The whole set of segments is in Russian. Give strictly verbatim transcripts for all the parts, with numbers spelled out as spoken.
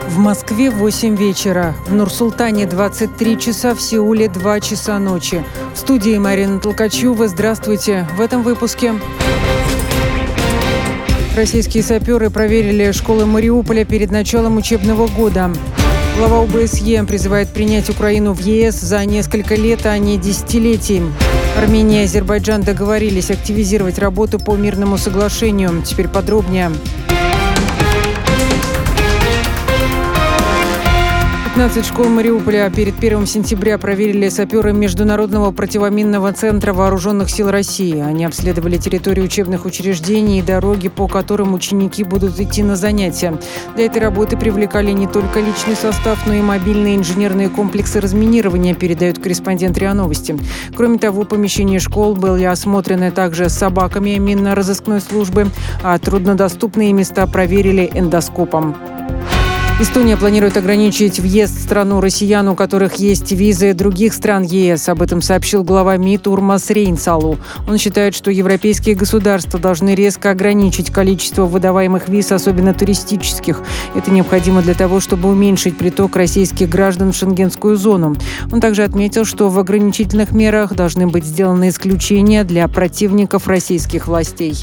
В Москве восемь вечера, в Нур-Султане двадцать три часа, в Сеуле два часа ночи. В студии Марина Толкачева. Здравствуйте. В этом выпуске. Российские саперы проверили школы Мариуполя перед началом учебного года. Глава ОБСЕ призывает принять Украину в ЕС за несколько лет, а не десятилетий. Армения и Азербайджан договорились активизировать работу по мирному соглашению. Теперь подробнее. пятнадцать школ Мариуполя перед первым сентября проверили саперы Международного противоминного центра Вооруженных сил России. Они обследовали территорию учебных учреждений и дороги, по которым ученики будут идти на занятия. Для этой работы привлекали не только личный состав, но и мобильные инженерные комплексы разминирования, передают корреспондент РИА Новости. Кроме того, помещения школ были осмотрены также собаками минно-розыскной службы, а труднодоступные места проверили эндоскопом. Эстония планирует ограничить въезд в страну россиян, у которых есть визы других стран ЕС. Об этом сообщил глава МИД Урмас Рейнсалу. Он считает, что европейские государства должны резко ограничить количество выдаваемых виз, особенно туристических. Это необходимо для того, чтобы уменьшить приток российских граждан в шенгенскую зону. Он также отметил, что в ограничительных мерах должны быть сделаны исключения для противников российских властей.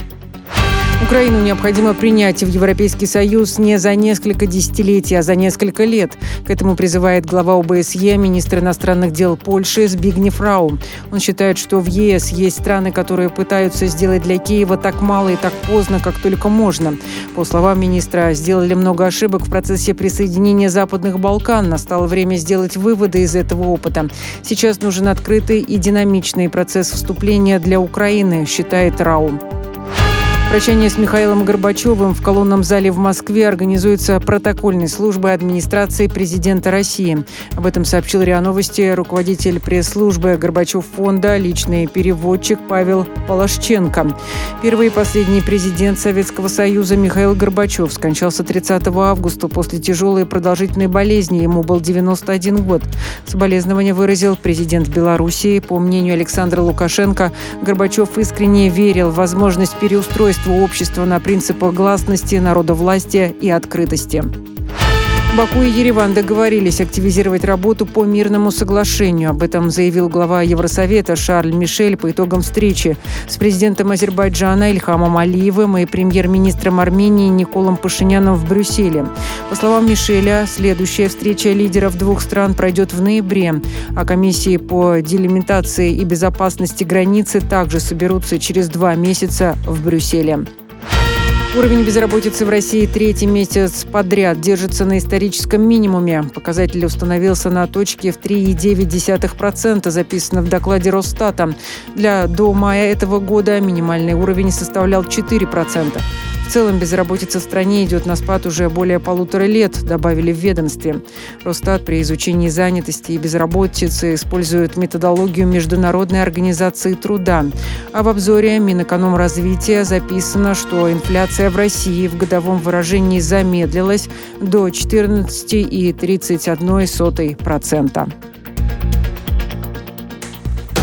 Украину необходимо принять в Европейский Союз не за несколько десятилетий, а за несколько лет. К этому призывает глава ОБСЕ, министр иностранных дел Польши Збигнев Рау. Он считает, что в ЕС есть страны, которые пытаются сделать для Киева так мало и так поздно, как только можно. По словам министра, сделали много ошибок в процессе присоединения Западных Балкан. Настало время сделать выводы из этого опыта. Сейчас нужен открытый и динамичный процесс вступления для Украины, считает Рау. Прощание с Михаилом Горбачевым в колонном зале в Москве организуется протокольной службой администрации президента России. Об этом сообщил РИА Новости руководитель пресс-службы Горбачев фонда, личный переводчик Павел Полошченко. Первый и последний президент Советского Союза Михаил Горбачев скончался тридцатого августа после тяжелой и продолжительной болезни. Ему был девяносто один год. Соболезнования выразил президент Белоруссии. По мнению Александра Лукашенко, Горбачев искренне верил в возможность переустройства общества на принципах гласности, народовластия и открытости. Баку и Ереван договорились активизировать работу по мирному соглашению. Об этом заявил глава Евросовета Шарль Мишель по итогам встречи с президентом Азербайджана Ильхамом Алиевым и премьер-министром Армении Николом Пашиняном в Брюсселе. По словам Мишеля, следующая встреча лидеров двух стран пройдет в ноябре, а комиссии по делимитации и безопасности границы также соберутся через два месяца в Брюсселе. Уровень безработицы в России третий месяц подряд держится на историческом минимуме. Показатель установился на точке в три целых девять десятых процента, записано в докладе Росстата. Для до мая этого года минимальный уровень составлял четыре процента. В целом безработица в стране идет на спад уже более полутора лет, добавили в ведомстве. Росстат при изучении занятости и безработицы использует методологию Международной организации труда. А в обзоре Минэкономразвития записано, что инфляция в России в годовом выражении замедлилась до четырнадцати целых тридцати одной сотых процента.